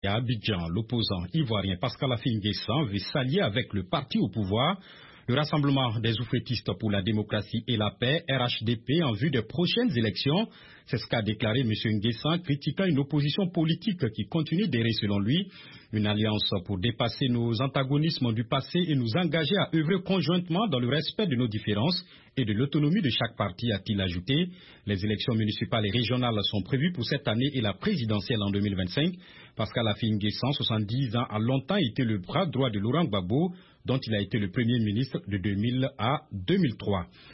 Et à Abidjan, l'opposant ivoirien Pascal Affi-N'Guessan veut s'allier avec le parti au pouvoir, le Rassemblement des oufettistes pour la démocratie et la paix, RHDP, en vue des prochaines élections. C'est ce qu'a déclaré M. N'Guessan, critiquant une opposition politique qui continue d'errer selon lui. Une alliance pour dépasser nos antagonismes du passé et nous engager à œuvrer conjointement dans le respect de nos différences et de l'autonomie de chaque parti, a-t-il ajouté. Les élections municipales et régionales sont prévues pour cette année et la présidentielle en 2025. Pascal Affi-N'Guessan, 70 ans, a longtemps été le bras droit de Laurent Gbagbo, dont il a été le premier ministre de 2000 à 2003.